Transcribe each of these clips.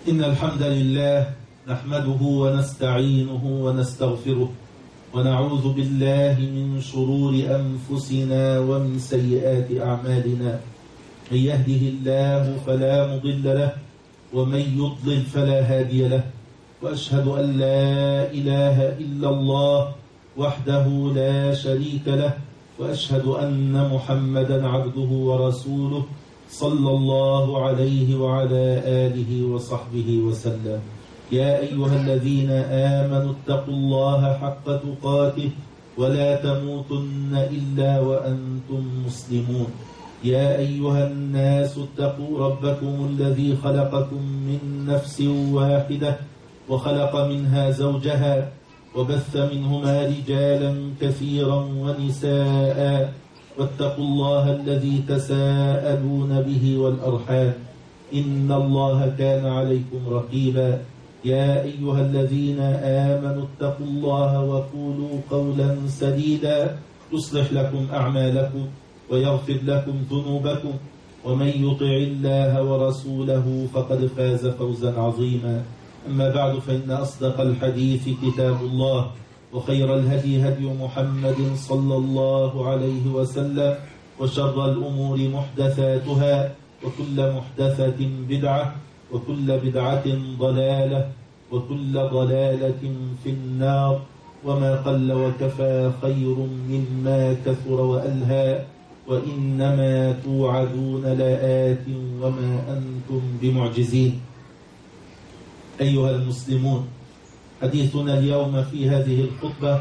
إن الحمد لله نحمده ونستعينه ونستغفره ونعوذ بالله من شرور أنفسنا ومن سيئات أعمالنا. من يهده الله فلا مضل له ومن يضلل فلا هادي له، وأشهد أن لا إله إلا الله وحده لا شريك له، وأشهد أن محمدا عبده ورسوله صلى الله عليه وعلى آله وصحبه وسلم. يا أيها الذين آمنوا اتقوا الله حق تقاته ولا تموتن إلا وأنتم مسلمون. يا أيها الناس اتقوا ربكم الذي خلقكم من نفس واحدة وخلق منها زوجها وبث منهما رجالا كثيرا ونساء، واتقوا الله الذي تساءلون به والأرحام إن الله كان عليكم رقيبا. يا أيها الذين آمنوا اتقوا الله وقولوا قولا سديدا يصلح لكم أعمالكم ويغفر لكم ذنوبكم، ومن يطع الله ورسوله فقد فاز فوزا عظيما. أما بعد، فإن أصدق الحديث كتاب الله، وخير الهدي هدي محمد صلى الله عليه وسلم، وشر الأمور محدثاتها، وكل محدثة بدعة، وكل بدعة ضلالة، وكل ضلالة في النار. وما قل وكفى خير مما كثر وألهى، وإنما توعدون لآت وما أنتم بمعجزين. أيها المسلمون، حديثنا اليوم في هذه الخطبة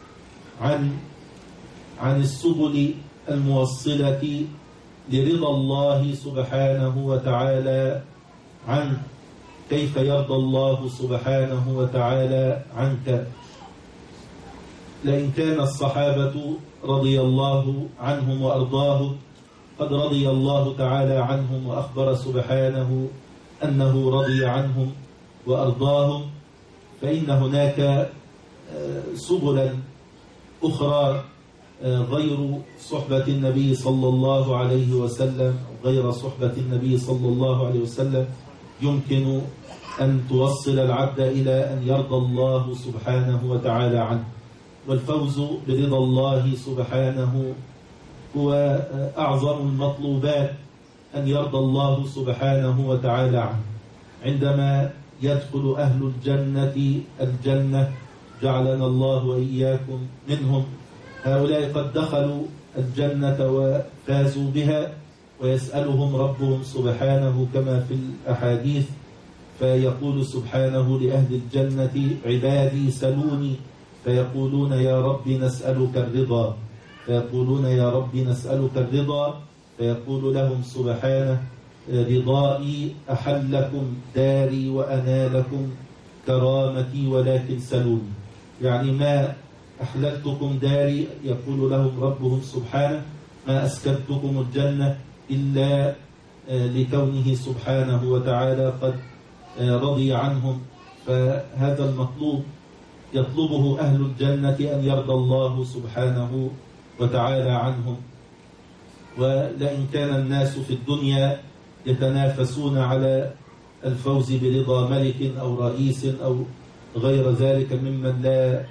عن السبل الموصلة لرضا الله سبحانه وتعالى عنك. كيف يرضى الله سبحانه وتعالى عنك؟ لئن كان الصحابة رضي الله عنهم وأرضاهم قد رضي الله تعالى عنهم، وأخبر سبحانه أنه رضي عنهم وأرضاهم، فإن هناك سبلا أخرى غير صحبة النبي صلى الله عليه وسلم، غير صحبة النبي صلى الله عليه وسلم، يمكن أن توصل العبد إلى أن يرضى الله سبحانه وتعالى عنه. والفوز برضا الله سبحانه هو أعظم المطلوبات، أن يرضى الله سبحانه وتعالى عنه. عندما يدخل أهل الجنة جعلنا الله وإياكم منهم، هؤلاء قد دخلوا الجنة وفازوا بها، ويسألهم ربهم سبحانه كما في الأحاديث، فيقول سبحانه لأهل الجنة: عبادي سلوني، فيقولون يا رب نسألك الرضا، فيقولون يا رب نسألك الرضا، فيقول لهم سبحانه: رضائي أحلكم داري وأنالكم كرامتي ولكن سلوني. يعني ما أحللتكم داري، يقول لهم ربهم سبحانه، ما أسكنتكم الجنة إلا لكونه سبحانه وتعالى قد رضي عنهم. فهذا المطلوب يطلبه أهل الجنة، أن يرضى الله سبحانه وتعالى عنهم. ولئن كان الناس في الدنيا يتنافسون على الفوز برضا ملك أو رئيس أو غير ذلك ممن لا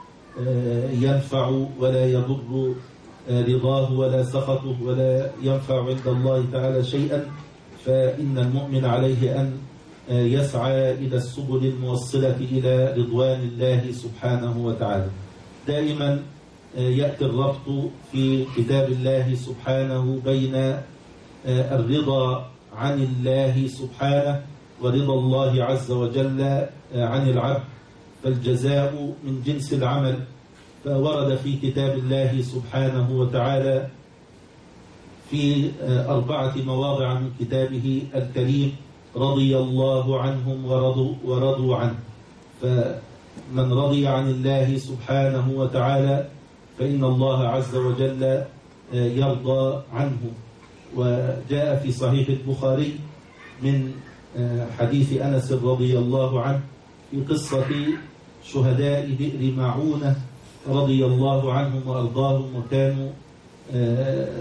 ينفع ولا يضر رضاه ولا سخطه ولا ينفع عند الله تعالى شيئا، فإن المؤمن عليه أن يسعى إلى السبل الموصلة إلى رضوان الله سبحانه وتعالى. دائما يأتي الربط في كتاب الله سبحانه بين الرضا عن الله سبحانه ورضا الله عز وجل عن العبد، فالجزاء من جنس العمل. فورد في كتاب الله سبحانه وتعالى في 4 مواضع من كتابه الكريم: رضي الله عنهم ورضوا عنه. فمن رضي عن الله سبحانه وتعالى فإن الله عز وجل يرضى عنه. وجاء في صحيح البخاري من حديث أنس رضي الله عنه في قصة شهداء بئر معونة رضي الله عنهم وأرضاهم، وكانوا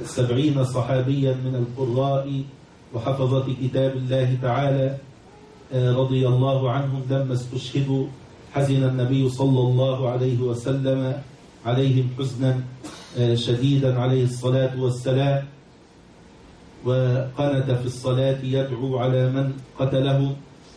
70 صحابيا من القراء وحفظة كتاب الله تعالى. رضي الله عنهم لما استشهدوا حزن النبي صلى الله عليه وسلم عليهم حزنا شديدا عليه الصلاة والسلام، وقنت في الصلاة يدعو على من قتلهم،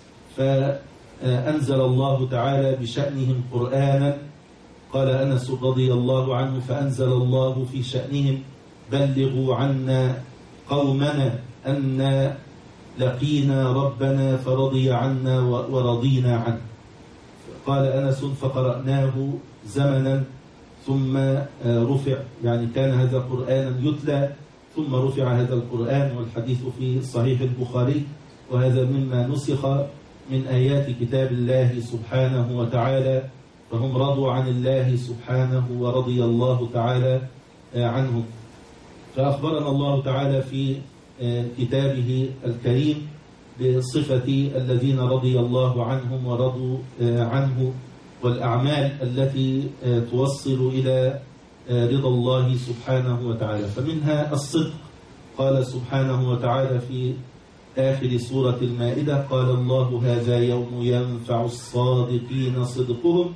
فأنزل الله تعالى بشأنهم قرآنا. قال أنس رضي الله عنه: فأنزل الله في شأنهم: بلغوا عنا قومنا أن لقينا ربنا فرضي عنا ورضينا عنه. قال أنس: فقرأناه زمنا ثم رفع، يعني كان هذا قرآنا يتلى ثم رفع هذا القرآن، والحديث في صحيح البخاري، وهذا مما نسخ من آيات كتاب الله سبحانه وتعالى، فهم رضوا عن الله سبحانه ورضي الله تعالى عنهم. فأخبرنا الله تعالى في كتابه الكريم بصفة الذين رضي الله عنهم ورضوا عنه، والأعمال التي توصل إلى رضا الله سبحانه وتعالى، فمنها الصدق. قال سبحانه وتعالى في آخر سورة المائدة: قال الله: هذا يوم ينفع الصادقين صدقهم،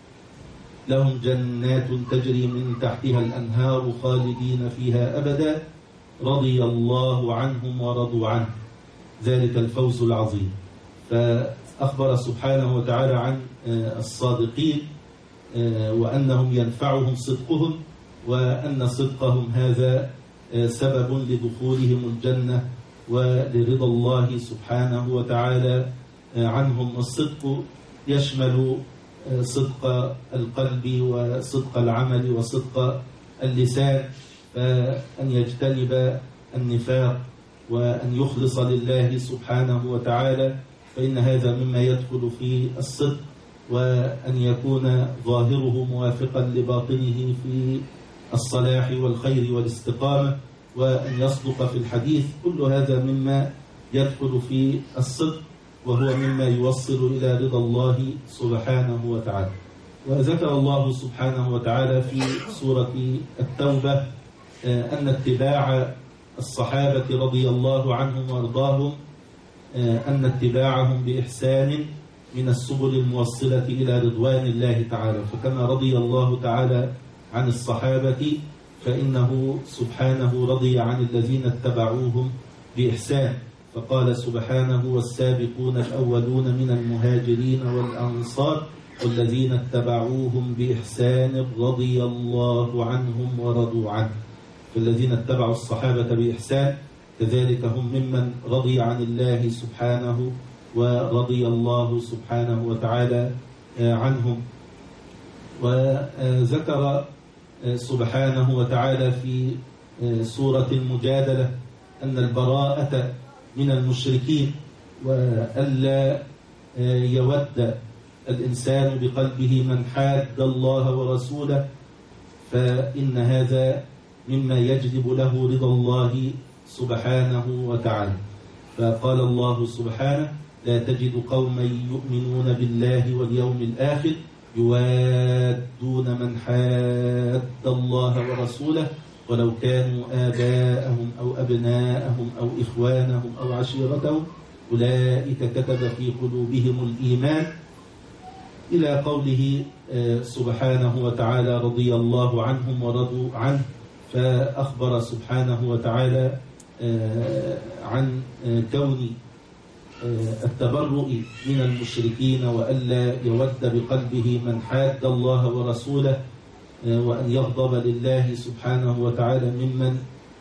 لهم جنات تجري من تحتها الأنهار خالدين فيها أبدا، رضي الله عنهم ورضوا عنه، ذلك الفوز العظيم. فأخبر سبحانه وتعالى عن الصادقين وأنهم ينفعهم صدقهم، وأن صدقهم هذا سبب لدخولهم الجنة ولرضا الله سبحانه وتعالى عنهم. الصدق يشمل صدق القلب وصدق العمل وصدق اللسان، فأن يجتنب النفاق وأن يخلص لله سبحانه وتعالى، فإن هذا مما يدخل في الصدق، وأن يكون ظاهره موافقا لباطنه في الصلاح والخير والاستقامة، وأن يصدق في الحديث. كل هذا مما يدخل في الصدق، وهو مما يوصل إلى رضا الله سبحانه وتعالى. وذكر الله سبحانه وتعالى في سورة التوبة أن اتباع الصحابة رضي الله عنهم وارضاهم، أن اتباعهم بإحسان من السبل الموصلة إلى رضوان الله تعالى. فكما رضي الله تعالى عن الصحابة، فإنه سبحانه رضي عن الذين اتبعوهم بإحسان، فقال سبحانه: والسابقون الأولون من المهاجرين والأنصار والذين اتبعوهم بإحسان رضي الله عنهم ورضوا عنه. فالذين اتبعوا الصحابة بإحسان كذلك هم ممن رضي عن الله سبحانه ورضي الله سبحانه وتعالى عنهم. وذكر سبحانه وتعالى في سورة المجادلة أن البراءة من المشركين، وألا يود الإنسان بقلبه من حاد الله ورسوله، فإن هذا مما يجلب له رضا الله سبحانه وتعالى. فقال الله سبحانه: لا تجد قوما يؤمنون بالله واليوم الآخر يوادون من حاد الله ورسوله ولو كانوا آباءهم أو أبناءهم أو إخوانهم أو عشيرتهم أولئك كتب في قلوبهم الإيمان، إلى قوله سبحانه وتعالى: رضي الله عنهم ورضوا عنه. فأخبر سبحانه وتعالى عن كون التبرؤ من المشركين، وألا يود بقلبه من حاد الله ورسوله، وأن يغضب لله سبحانه وتعالى ممن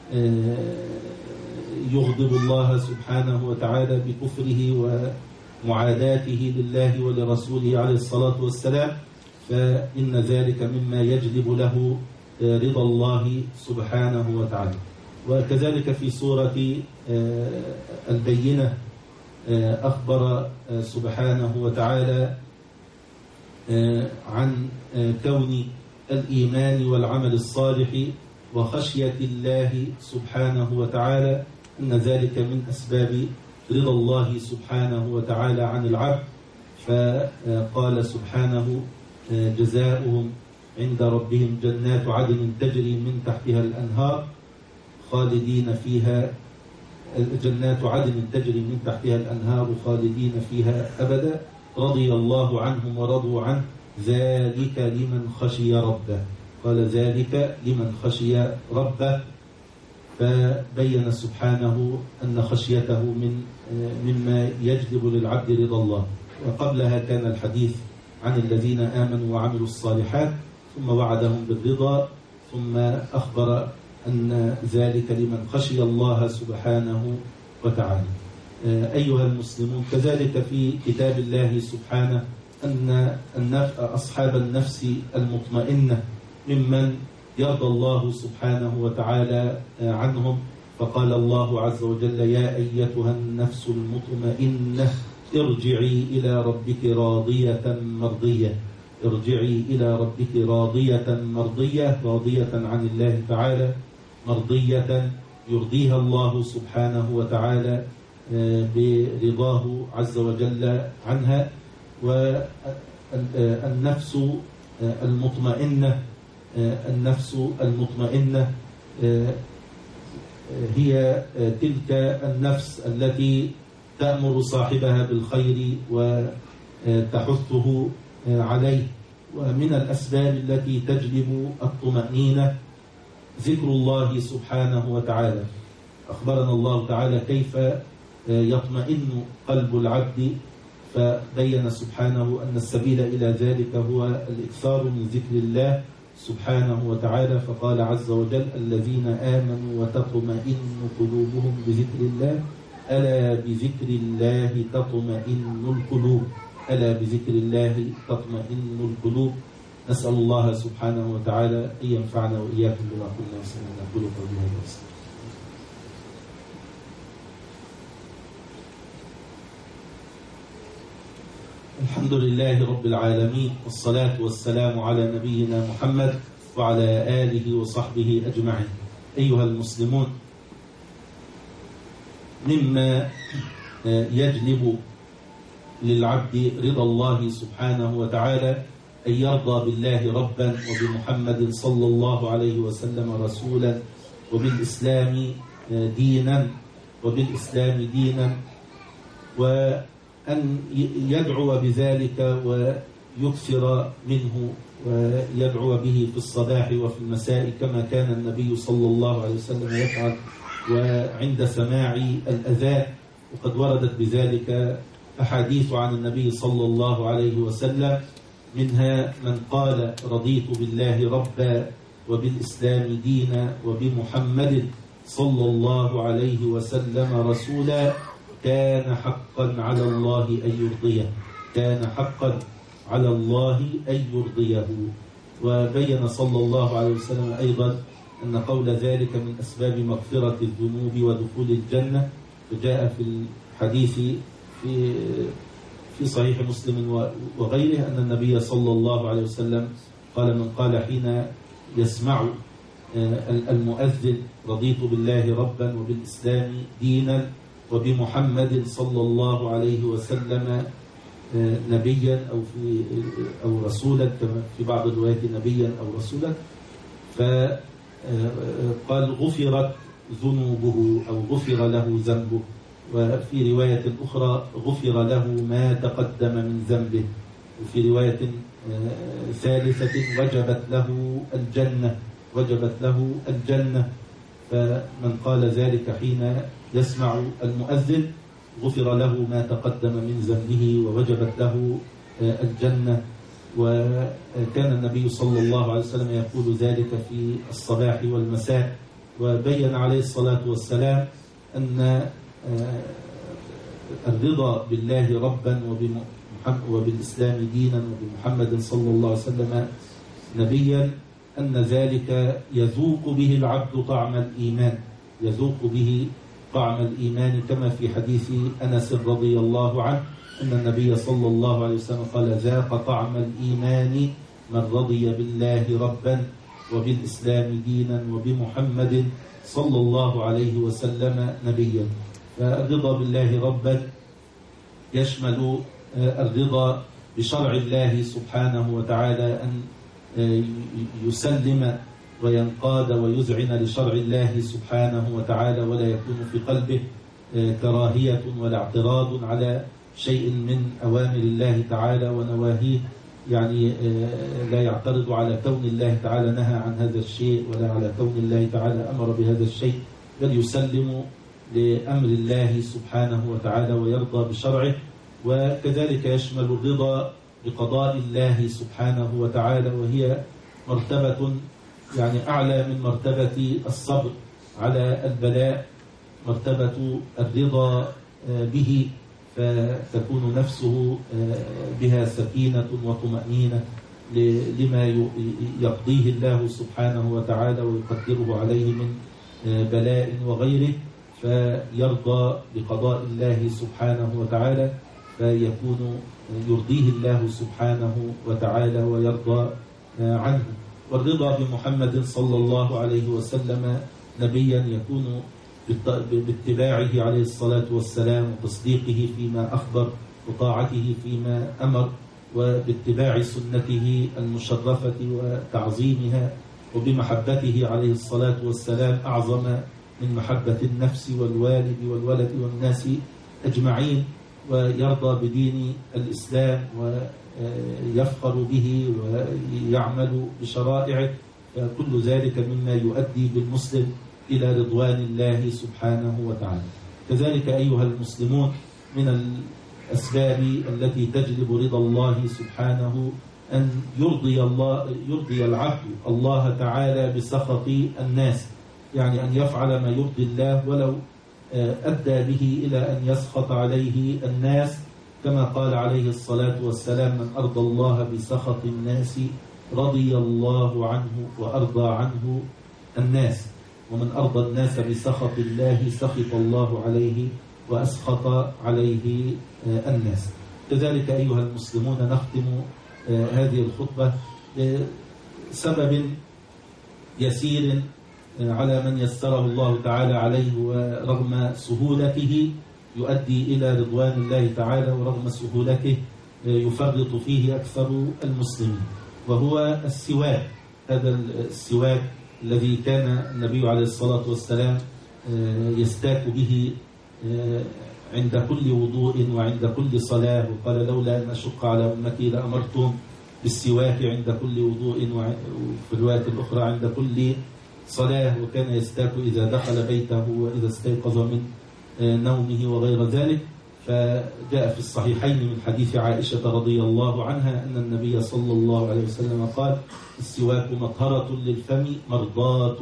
يغضب الله سبحانه وتعالى بكفره ومعاداته لله ولرسوله عليه الصلاة والسلام، فإن ذلك مما يجلب له رضا الله سبحانه وتعالى. وكذلك في سورة البينة أخبر سبحانه وتعالى عن كون الإيمان والعمل الصالح وخشية الله سبحانه وتعالى، أن ذلك من أسباب رضا الله سبحانه وتعالى عن العبد. فقال سبحانه: جزاؤهم عند ربهم جنات عدن تجري من تحتها الأنهار خالدين فيها جنات عدن تجري من تحتها الأنهار خالدين فيها أبدا رضي الله عنهم ورضوا عنه ذلك لمن خشي ربه. قال ذلك لمن خشي ربه، فبين سبحانه أن خشيته مما يجلب للعبد رضا الله. وقبلها كان الحديث عن الذين آمنوا وعملوا الصالحات، ثم وعدهم بالرضا، ثم أخبر أن ذلك لمن خشي الله سبحانه وتعالى. أيها المسلمون، كذلك في كتاب الله سبحانه أن أصحاب النفس المطمئنة ممن يرضى الله سبحانه وتعالى عنهم، فقال الله عز وجل يا أيتها النفس المطمئنة ارجعي إلى ربك راضية مرضية. ارجعي إلى ربك راضية مرضية، راضية عن الله تعالى، مرضية يرضيها الله سبحانه وتعالى برضاه عز وجل عنها. والنفس المطمئنة، النفس المطمئنة هي تلك النفس التي تأمر صاحبها بالخير وتحثه عليه. ومن الأسباب التي تجلب الطمأنينة ذكر الله سبحانه وتعالى. أخبرنا الله تعالى كيف يطمئن قلب العبد، فبين سبحانه أن السبيل إلى ذلك هو الإكثار من ذكر الله سبحانه وتعالى، فقال عز وجل الذين آمنوا وتطمئن قلوبهم بذكر الله ألا بذكر الله تطمئن القلوب، ألا بذكر الله تطمئن القلوب. نسأل الله سبحانه وتعالى أن ينفعنا وإياكم بما قلنا وسمعنا. أقول قولي هذا واستغفر. الحمد لله رب العالمين، والصلاة والسلام على نبينا محمد وعلى آله وصحبه أجمعين. أيها المسلمون، مما يجلب للعبد رضا الله سبحانه وتعالى أن يرضى بالله ربا وبمحمد صلى الله عليه وسلم رسولا وبالإسلام دينا وأن يدعو بذلك ويكثر منه ويدعو به في الصباح وفي المساء كما كان النبي صلى الله عليه وسلم يفعل وعند سماع الأذان. وقد وردت بذلك أحاديث عن النبي صلى الله عليه وسلم، منها من قال رضيت بالله ربا وبالإسلام دينا وبمحمد صلى الله عليه وسلم رسولا كان حقا على الله أن يرضيه، كان حقا على الله أن يرضيه. وبين صلى الله عليه وسلم أيضا أن قول ذلك من أسباب مغفرة الذنوب ودخول الجنة. فجاء في الحديث في صحيح مسلم وغيره أن النبي صلى الله عليه وسلم قال من قال حين يسمع المؤذن رضيت بالله ربا وبالإسلام دينا وبمحمد صلى الله عليه وسلم نبيا أو رسولا، كما في بعض الروايات نبيا أو رسولا، فقال غفرت ذنوبه أو غفر له ذنبه. وفي رواية أخرى غفر له ما تقدم من ذنبه. وفي رواية ثالثة وجبت له الجنة. فمن قال ذلك حين يسمع المؤذن غفر له ما تقدم من ذنبه ووجبت له الجنة. وكان النبي صلى الله عليه وسلم يقول ذلك في الصباح والمساء. وبين عليه الصلاة والسلام أن الرضا بالله ربا وبالإسلام دينا وبمحمد صلى الله عليه وسلم نبيا أن ذلك يذوق به العبد طعم الإيمان، يذوق به طعم الإيمان، كما في حديث أنس رضي الله عنه أن النبي صلى الله عليه وسلم قال ذاق طعم الإيمان من رضي بالله ربا وبالإسلام دينا وبمحمد صلى الله عليه وسلم نبيا. فالرضا بالله ربا يشمل الرضا بشرع الله سبحانه وتعالى، أن يسلم وينقاد ويذعن لشرع الله سبحانه وتعالى، ولا يكون في قلبه كراهية ولا اعتراض على شيء من أوامر الله تعالى ونواهيه، يعني لا يعترض على كون الله تعالى نهى عن هذا الشيء ولا على كون الله تعالى أمر بهذا الشيء، بل يسلم لأمر الله سبحانه وتعالى ويرضى بشرعه. وكذلك يشمل الرضا بقضاء الله سبحانه وتعالى، وهي مرتبة يعني أعلى من مرتبة الصبر على البلاء، مرتبة الرضا به، فتكون نفسه بها سكينة وطمأنينة لما يقضيه الله سبحانه وتعالى ويقدره عليه من بلاء وغيره، فيرضى بقضاء الله سبحانه وتعالى، فيكون يرضيه الله سبحانه وتعالى ويرضى عنه. والرضا بمحمد صلى الله عليه وسلم نبيا يكون باتباعه عليه الصلاة والسلام وتصديقه فيما أخبر وطاعته فيما أمر، وباتباع سنته المشرفة وتعظيمها، وبمحبته عليه الصلاة والسلام أعظم من محبة النفس والوالد والولد والناس أجمعين، ويرضى بدين الإسلام ويفخر به ويعمل بشرائعه، فكل ذلك مما يؤدي بالمسلم إلى رضوان الله سبحانه وتعالى. كذلك أيها المسلمون، من الأسباب التي تجلب رضا الله سبحانه أن يرضي العبد الله تعالى بسخط الناس، يعني أن يفعل ما يرضي الله ولو أدى به إلى أن يسخط عليه الناس، كما قال عليه الصلاة والسلام: من أرضى الله بسخط الناس رضي الله عنه وأرضى عنه الناس، ومن أرضى الناس بسخط الله سخط الله عليه وأسخط عليه الناس. كذلك أيها المسلمون، نختم هذه الخطبة بسبب يسير على من يسره الله تعالى عليه، ورغم سهولته يؤدي إلى رضوان الله تعالى، ورغم سهولته يفرط فيه أكثر المسلمين، وهو السواك. هذا السواك الذي كان النبي عليه الصلاة والسلام يستاك به عند كل وضوء وعند كل صلاة، وقال: لولا أن أشق على أمتي لأمرتهم بالسواك عند كل وضوء، وفي الرواية الأخرى عند كل صلاة، وكان يستاك إذا دخل بيته وإذا استيقظ من نومه وغير ذلك. فجاء في الصحيحين من حديث عائشة رضي الله عنها أن النبي صلى الله عليه وسلم قال: السواك مطهرة للفم مرضاة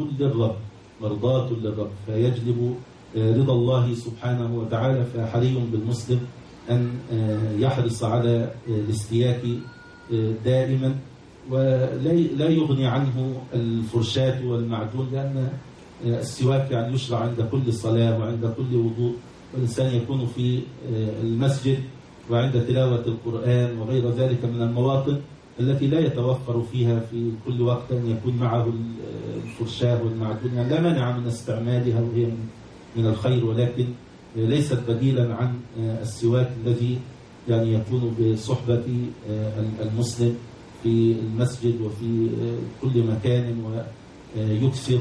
للرب، فيجلب رضا الله سبحانه وتعالى. فحري بالمسلم أن يحرص على الاستياك دائما، ولا يغني عنه الفرشاة والمعجون، لأن السواك يعني يشرع عند كل صلاة وعند كل وضوء، والإنسان يكون في المسجد وعند تلاوة القرآن وغير ذلك من المواطن التي لا يتوفر فيها في كل وقت أن يكون معه الفرشاة والمعجون، يعني لا مانع من استعمالها وهي من الخير، ولكن ليست بديلا عن السواك الذي يعني يكون بصحبة المسلم في المسجد وفي كل مكان ويكثر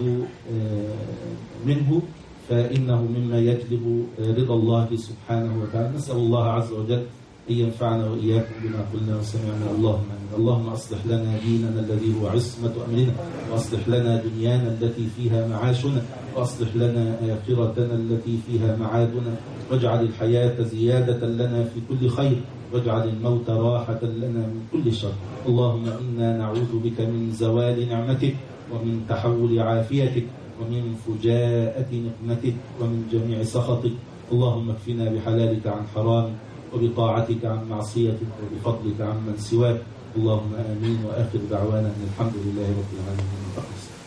منه، فإنه مما يجلب رضا الله سبحانه وتعالى. نسأل الله عز وجل أن ينفعنا وإياكم بما قلنا وسمعنا. اللهم أصلح لنا ديننا الذي هو عصمة أمرنا، وأصلح لنا دنيانا التي فيها معاشنا، وأصلح لنا آخرتنا التي فيها معادنا، واجعل الحياة زيادة لنا في كل خير، واجعل الموت راحة لنا من كل شر. اللهم إنا نعوذ بك من زوال نعمتك، ومن تحول عافيتك، ومن فجاءة نقمتك، ومن جميع سخطك. اللهم اكفنا بحلالك عن حرامك، وبطاعتك عن معصيتك، وبفضلك عن من سواك. اللهم آمين. وآخر دعوانا أن الحمد لله رب العالمين.